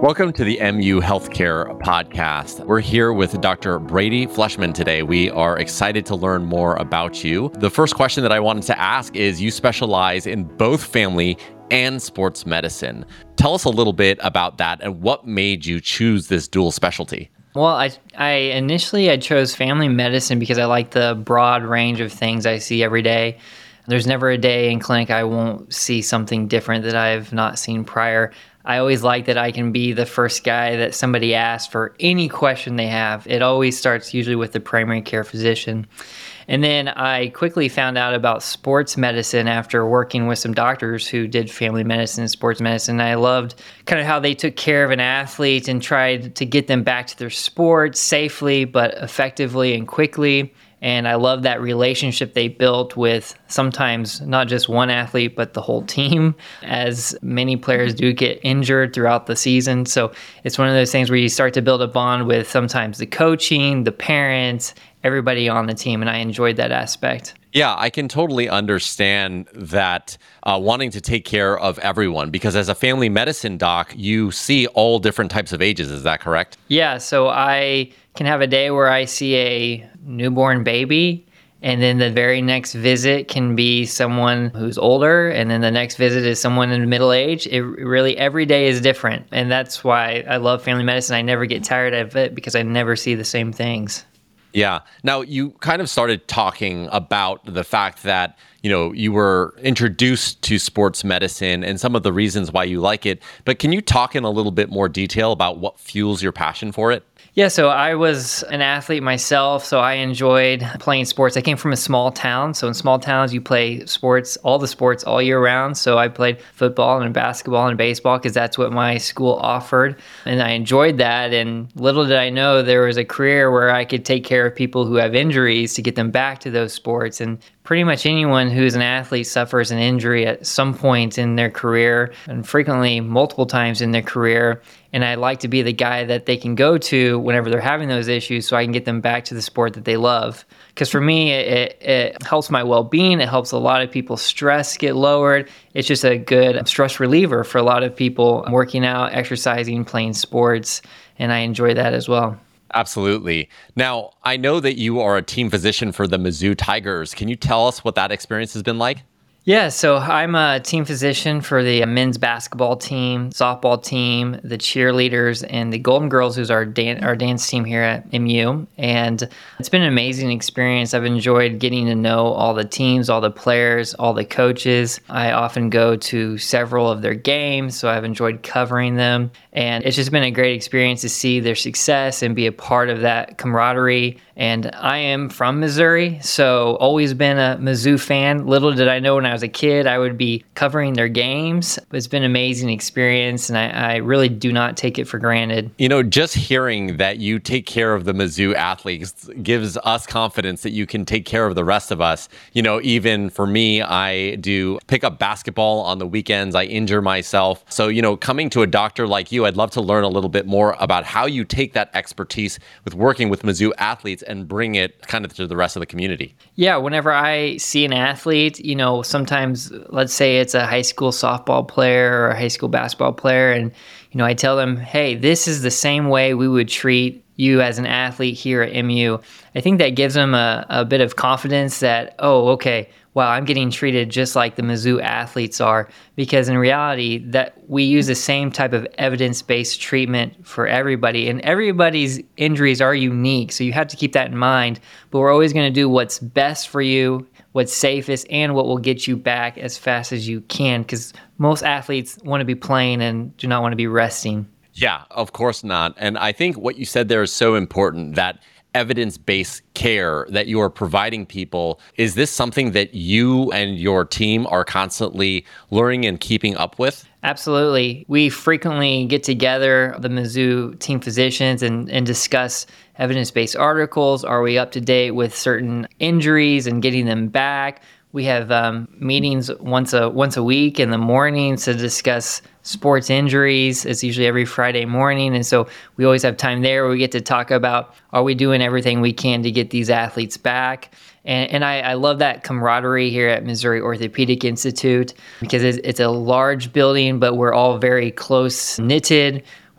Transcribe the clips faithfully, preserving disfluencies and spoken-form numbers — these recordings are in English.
Welcome to the M U Healthcare Podcast. We're here with Doctor Brady Fleshman today. We are excited to learn more about you. The first question that I wanted to ask is, you specialize in both family and sports medicine. Tell us a little bit about that and what made you choose this dual specialty. Well, I, I initially I chose family medicine because I like the broad range of things I see every day. There's never a day in clinic I won't see something different that I've not seen prior. I always like that I can be the first guy that somebody asks for any question they have. It always starts usually with the primary care physician. And then I quickly found out about sports medicine after working with some doctors who did family medicine and sports medicine. I loved kind of how they took care of an athlete and tried to get them back to their sport safely, but effectively and quickly. And I love that relationship they built with sometimes not just one athlete, but the whole team, as many players do get injured throughout the season. So it's one of those things where you start to build a bond with sometimes the coaching, the parents, everybody on the team. And I enjoyed that aspect. Yeah, I can totally understand that uh, wanting to take care of everyone, because as a family medicine doc, you see all different types of ages. Is that correct? Yeah, so I can have a day where I see a newborn baby, and then the very next visit can be someone who's older, and then the next visit is someone in middle age. It really, every day is different. And that's why I love family medicine. I never get tired of it because I never see the same things. Yeah. Now, you kind of started talking about the fact that, you know, you were introduced to sports medicine and some of the reasons why you like it. But can you talk in a little bit more detail about what fuels your passion for it? Yeah, so I was an athlete myself, so I enjoyed playing sports. I came from a small town, so in small towns you play sports, all the sports all year round. So I played football and basketball and baseball because that's what my school offered, and I enjoyed that. And little did I know there was a career where I could take care of people who have injuries to get them back to those sports. And pretty much anyone who's an athlete suffers an injury at some point in their career, and frequently multiple times in their career. And I like to be the guy that they can go to whenever they're having those issues so I can get them back to the sport that they love. Because for me, it, it helps my well-being. It helps a lot of people's stress get lowered. It's just a good stress reliever for a lot of people working out, exercising, playing sports. And I enjoy that as well. Absolutely. Now, I know that you are a team physician for the Mizzou Tigers. Can you tell us what that experience has been like? Yeah, so I'm a team physician for the men's basketball team, softball team, the cheerleaders, and the Golden Girls, who's our dan- our dance team here at M U. And it's been an amazing experience. I've enjoyed getting to know all the teams, all the players, all the coaches. I often go to several of their games, so I've enjoyed covering them. And it's just been a great experience to see their success and be a part of that camaraderie. And I am from Missouri, so always been a Mizzou fan. Little did I know when I was a kid I would be covering their games. It's been an amazing experience, and I, I really do not take it for granted. You know, just hearing that you take care of the Mizzou athletes gives us confidence that you can take care of the rest of us. You know, even for me, I do pick up basketball on the weekends. I injure myself. So, you know, coming to a doctor like you, I'd love to learn a little bit more about how you take that expertise with working with Mizzou athletes and bring it kind of to the rest of the community. Yeah, whenever I see an athlete, you know, sometimes let's say it's a high school softball player or a high school basketball player, and, you know, I tell them, hey, this is the same way we would treat you as an athlete here at M U. I think that gives them a, a bit of confidence that, oh, okay, wow, I'm getting treated just like the Mizzou athletes are, because in reality that we use the same type of evidence-based treatment for everybody, and everybody's injuries are unique. So you have to keep that in mind, but we're always going to do what's best for you, what's safest, and what will get you back as fast as you can, because most athletes want to be playing and do not want to be resting. Yeah, of course not. And I think what you said there is so important, that evidence-based care that you are providing people. Is this something that you and your team are constantly learning and keeping up with? Absolutely. We frequently get together, the Mizzou team physicians, and, and discuss evidence-based articles. Are we up to date with certain injuries and getting them back? We have um, meetings once a once a week in the mornings to discuss sports injuries. It's usually every Friday morning, and so we always have time there where we get to talk about, are we doing everything we can to get these athletes back? And, and I, I love that camaraderie here at Missouri Orthopedic Institute, because it's, it's a large building, but we're all very close knitted.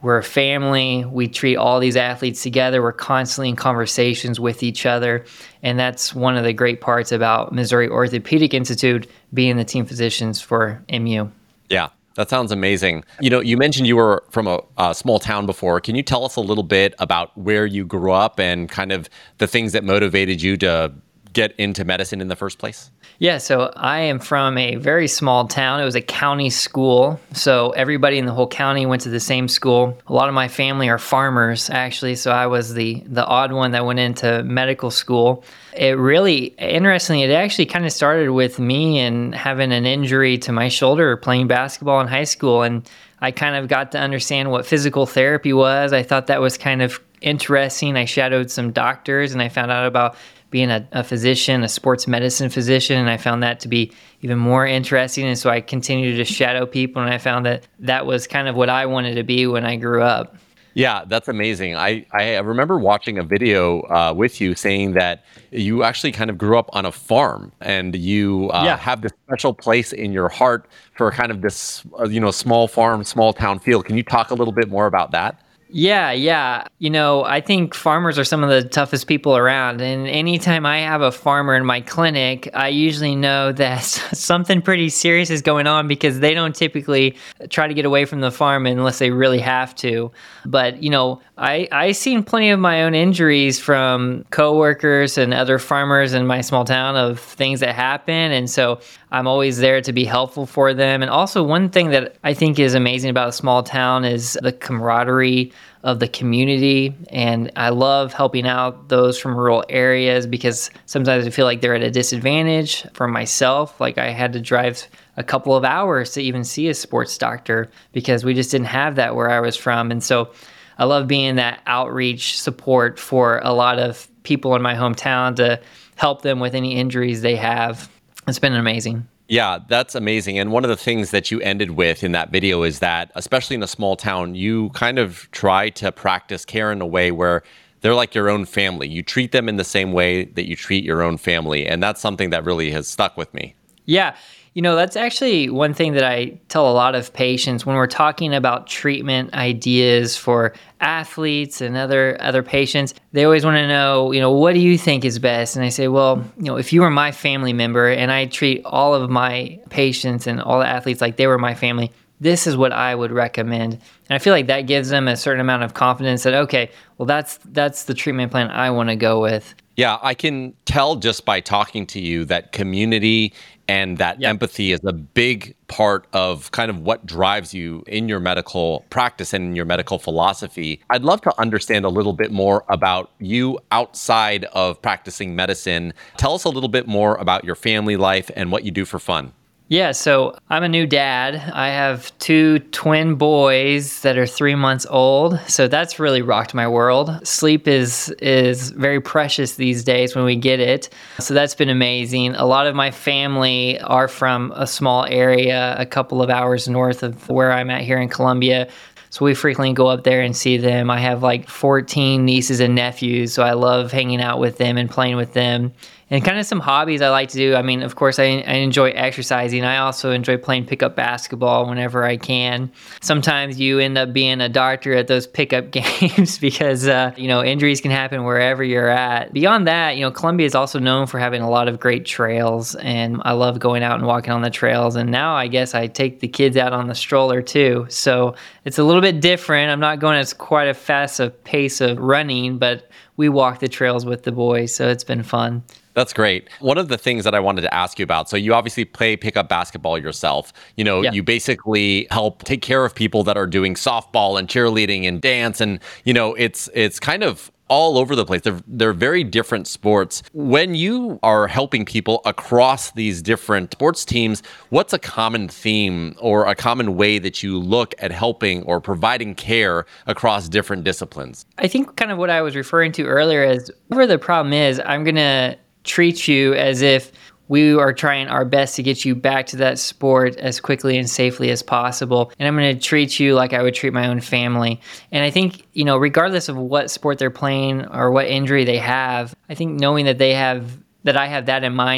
We're a family. We treat all these athletes together. We're constantly in conversations with each other. And that's one of the great parts about Missouri Orthopedic Institute being the team physicians for M U. Yeah, that sounds amazing. You know, you mentioned you were from a, a small town before. Can you tell us a little bit about where you grew up and kind of the things that motivated you to get into medicine in the first place? Yeah, so I am from a very small town. It was a county school, so everybody in the whole county went to the same school. A lot of my family are farmers, actually, so I was the the odd one that went into medical school. It really, interestingly, it actually kind of started with me and having an injury to my shoulder playing basketball in high school, and I kind of got to understand what physical therapy was. I thought that was kind of interesting. I shadowed some doctors, and I found out about being a, a physician, a sports medicine physician, and I found that to be even more interesting. And so I continued to shadow people, and I found that that was kind of what I wanted to be when I grew up. Yeah, that's amazing. I, I remember watching a video uh, with you saying that you actually kind of grew up on a farm, and you uh, Yeah. have this special place in your heart for kind of this, uh, you know, small farm, small town feel. Can you talk a little bit more about that? Yeah, yeah. You know, I think farmers are some of the toughest people around. And anytime I have a farmer in my clinic, I usually know that something pretty serious is going on because they don't typically try to get away from the farm unless they really have to. But, you know, I, I seen plenty of my own injuries from coworkers and other farmers in my small town of things that happen. And so I'm always there to be helpful for them. And also one thing that I think is amazing about a small town is the camaraderie of the community. And I love helping out those from rural areas because sometimes I feel like they're at a disadvantage. For myself, like I had to drive a couple of hours to even see a sports doctor because we just didn't have that where I was from. And so I love being that outreach support for a lot of people in my hometown to help them with any injuries they have. It's been amazing. Yeah, that's amazing. And one of the things that you ended with in that video is that, especially in a small town, you kind of try to practice care in a way where they're like your own family. You treat them in the same way that you treat your own family. And that's something that really has stuck with me. Yeah. You know, that's actually one thing that I tell a lot of patients when we're talking about treatment ideas for athletes and other other patients. They always want to know, you know, what do you think is best? And I say, well, you know, if you were my family member and I treat all of my patients and all the athletes like they were my family, this is what I would recommend. And I feel like that gives them a certain amount of confidence that, okay, well, that's that's the treatment plan I want to go with. Yeah, I can tell just by talking to you that community and that Yep. empathy is a big part of kind of what drives you in your medical practice and in your medical philosophy. I'd love to understand a little bit more about you outside of practicing medicine. Tell us a little bit more about your family life and what you do for fun. Yeah, so I'm a new dad. I have two twin boys that are three months old. So that's really rocked my world. Sleep is is very precious these days when we get it. So that's been amazing. A lot of my family are from a small area, a couple of hours north of where I'm at here in Columbia. So we frequently go up there and see them. I have like fourteen nieces and nephews, so I love hanging out with them and playing with them. And kind of some hobbies I like to do. I mean, of course, I, I enjoy exercising. I also enjoy playing pickup basketball whenever I can. Sometimes you end up being a doctor at those pickup games because, uh, you know, injuries can happen wherever you're at. Beyond that, you know, Columbia is also known for having a lot of great trails, and I love going out and walking on the trails. And now I guess I take the kids out on the stroller too. So it's a little bit different. I'm not going as quite a fast a pace of running, but we walk the trails with the boys, so it's been fun. That's great. One of the things that I wanted to ask you about, so you obviously play pickup basketball yourself. You know, Yeah. you basically help take care of people that are doing softball and cheerleading and dance. And, you know, it's it's kind of all over the place. They're, they're very different sports. When you are helping people across these different sports teams, what's a common theme or a common way that you look at helping or providing care across different disciplines? I think kind of what I was referring to earlier is whatever the problem is, I'm going to treat you as if we are trying our best to get you back to that sport as quickly and safely as possible. And I'm going to treat you like I would treat my own family. And I think, you know, regardless of what sport they're playing or what injury they have, I think knowing that they have, that I have that in mind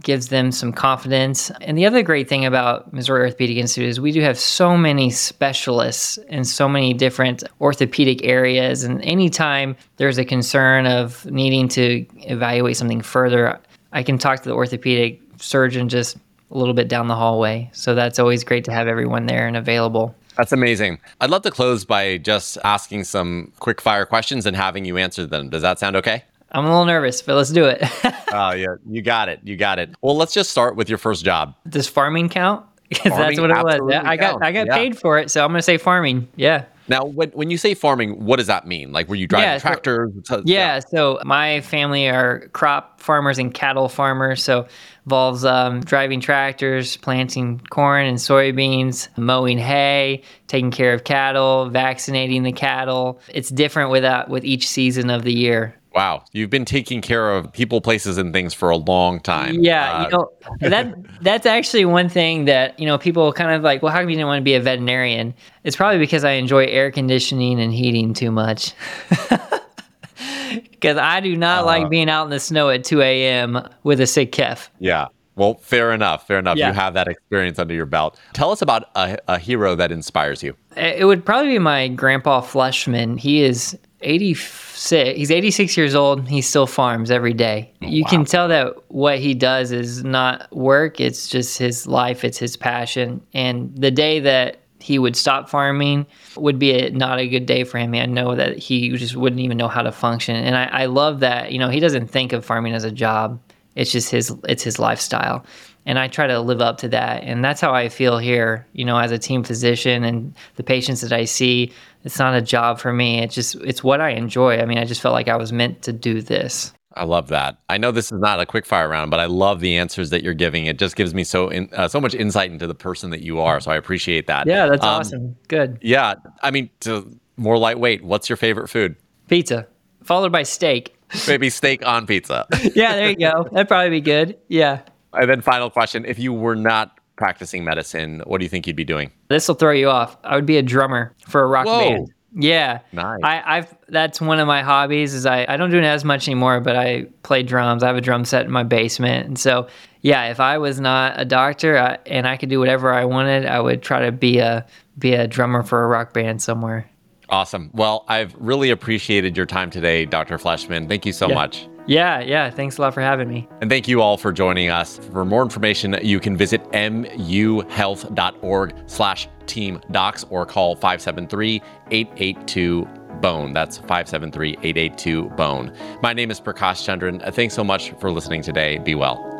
gives them some confidence. And the other great thing about Missouri Orthopedic Institute is we do have so many specialists in so many different orthopedic areas. And anytime there's a concern of needing to evaluate something further, I can talk to the orthopedic surgeon just a little bit down the hallway. So that's always great to have everyone there and available. That's amazing. I'd love to close by just asking some quick fire questions and having you answer them. Does that sound okay? I'm a little nervous, but let's do it. Oh, yeah. You got it. You got it. Well, let's just start with your first job. Does farming count? Because that's what it was. I got counts. I got Yeah. paid for it, so I'm going to say farming. Yeah. Now, when, when you say farming, what does that mean? Like, were you driving Yeah, so- tractors? So- Yeah, so my family are crop farmers and cattle farmers, so involves um, driving tractors, planting corn and soybeans, mowing hay, taking care of cattle, vaccinating the cattle. It's different with that with each season of the year. Wow. You've been taking care of people, places, and things for a long time. Yeah, Uh, you know that that's actually one thing that you know people kind of like. Well, how come you didn't want to be a veterinarian? It's probably because I enjoy air conditioning and heating too much. Because I do not Uh, like being out in the snow at two a.m. with a sick calf. Yeah. Well, fair enough. Fair enough. Yeah. You have that experience under your belt. Tell us about a, a hero that inspires you. It would probably be my grandpa Fleshman. He is eighty-six. He's eighty-six years old. He still farms every day. You Wow. can tell that what he does is not work. It's just his life. It's his passion. And the day that he would stop farming would be a, not a good day for him. I know that he just wouldn't even know how to function. And I, I love that, you know, he doesn't think of farming as a job. It's just his, it's his lifestyle. And I try to live up to that. And that's how I feel here, you know, as a team physician and the patients that I see. It's not a job for me. It's just, it's what I enjoy. I mean, I just felt like I was meant to do this. I love that. I know this is not a quick fire round, but I love the answers that you're giving. It just gives me so in, uh, so much insight into the person that you are. So I appreciate that. Yeah, that's Um, awesome. Good. Yeah. I mean, to more lightweight, what's your favorite food? Pizza, followed by steak. Maybe steak on pizza. Yeah, there you go. That'd probably be good. Yeah. And then final question. If you were not practicing medicine, what do you think you'd be doing? This will throw you off. I would be a drummer for a rock Whoa. band. Yeah. Nice. I, I've that's one of my hobbies is I, I don't do it as much anymore, but I play drums. I have a drum set in my basement. And so, yeah, if I was not a doctor I, and I could do whatever I wanted, I would try to be a be a drummer for a rock band somewhere. Awesome. Well, I've really appreciated your time today, Doctor Fleshman. Thank you so Yeah. much. Yeah, yeah. Thanks a lot for having me. And thank you all for joining us. For more information, you can visit muhealth.org slash team docs or call five seven three, eight eight two, bone. That's five seven three, eight eight two, bone. My name is Prakash Chandran. Thanks so much for listening today. Be well.